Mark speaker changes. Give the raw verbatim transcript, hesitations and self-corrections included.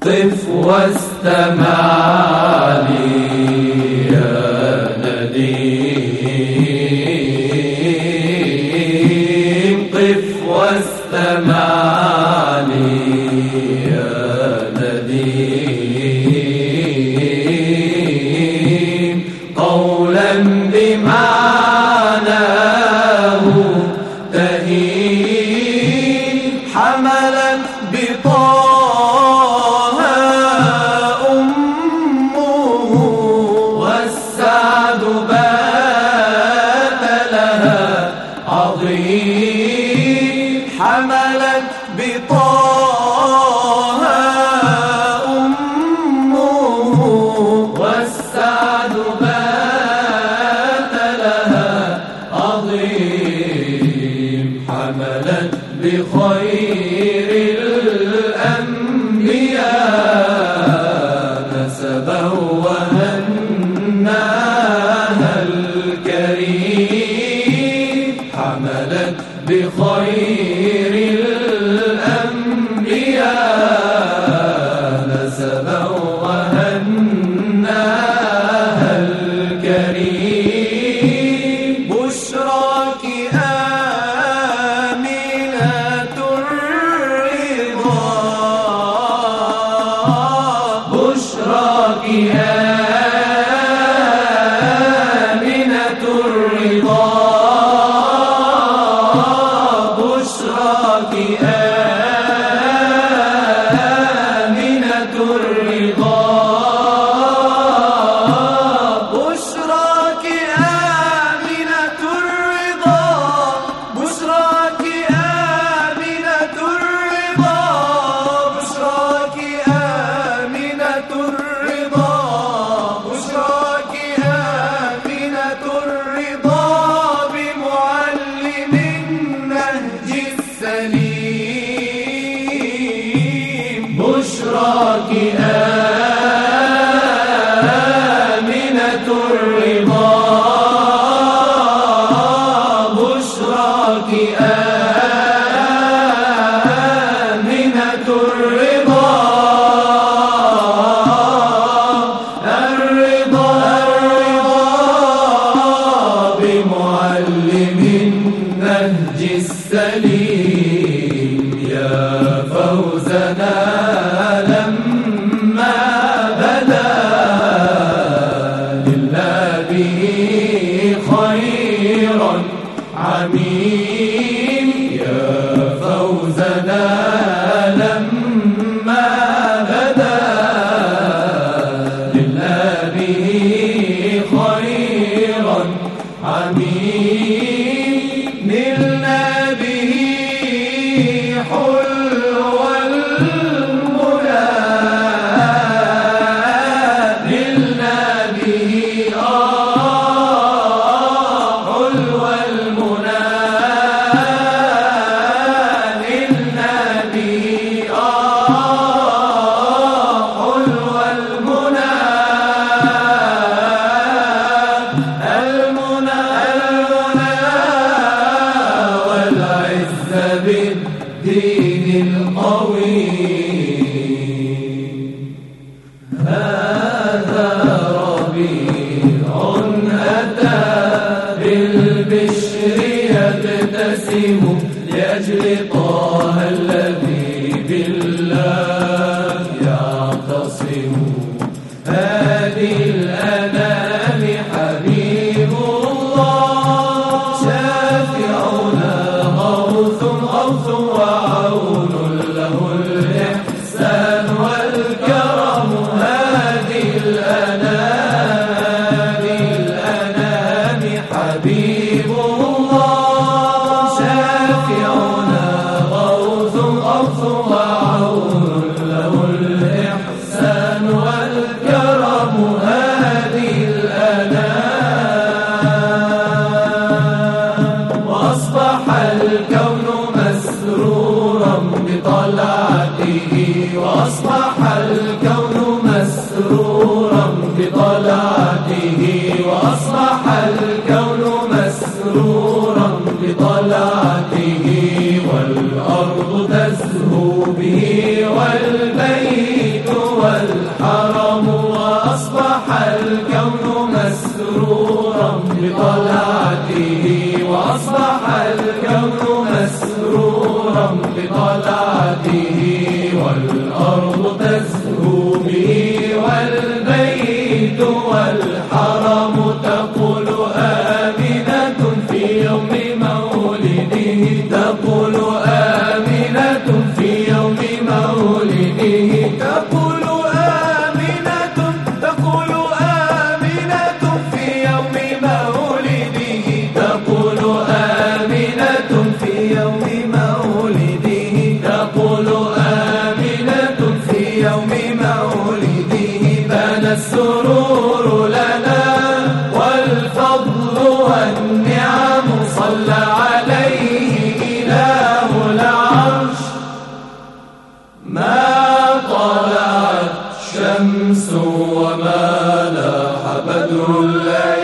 Speaker 1: قف واستمع لي يا نديم، قف واستمع لي يا نديم، قولا بمعناه تهيم، حملت بطه أمه والسعد بات لها عظيم، حملت بطه أمه والسعد بات لها عظيم، حملت بخير الأنبياء نسبا وهناها الكريم، حملت بخير الأنبياء نسبا وهناها الكريم، بشراك آمنة الرضا، بشراك آمنة الرضا، بشراك آمنة الرضا، بشراك آمنة الرضا، بشراك آمنة الرضا، بشراك آمنة الرضا، بشراك آمنة الرضا، بمعلم النهج السليم، بشراك آمنة الرضا، بشراك آمنة الرضا، الرضا الرضا بمعلم النهج السليم، يا فوزنا لما بدا لله به خيرا عميم، يا فوزنا لما بدا لله به خيرا عميم، نلنا به حلو المنى، نلنا به آه حلو المنى، نلنا به آه حلو المنى، المنى المنى والعز بالدين القويم، هذا ربيع أتى بالبشر يبتسم لأجل طه الذي بالله يعتصم، هادي الأنام حبيب الله، شافعنا غوث غوث وعون له الإحسان والكرم، هادي الأنام الأنام حبيب الله، شافعنا غوث غوث وعون له الإحسان والكرم، هادي الأنام، وأصبح الكون مسرورا بطلعته، وأصبح الكون مسرورا بطلعته، وأصبح الكون مسرورا بطلعته، والأرض تزهو به والبيت والأرض تزهو به والبيت والحرم تقول آمنة في يوم مولده تقول آمنة في يوم مولده تقول آمنة تقول آمنة في يوم مولده تقول آمنة في يوم مولده تقول آمنة في يوم مولده بان السرور لنا والفضل والنعم صلى عليه إله العرش ما طلعت شمس وما لاح بدر الليل